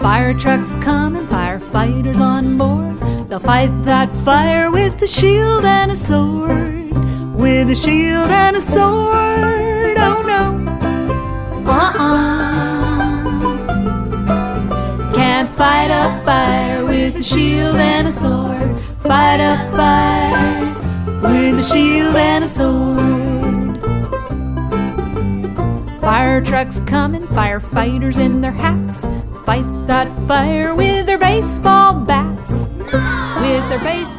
Fire trucks coming, firefighters on board. They'll fight that fire with a shield and a sword. With a shield and a sword. Oh no. Can't fight a fire with a shield and a sword. Fight a fire with a shield and a sword. Fire trucks coming, firefighters in their hats. Fight that fire with their baseball bats. With their baseball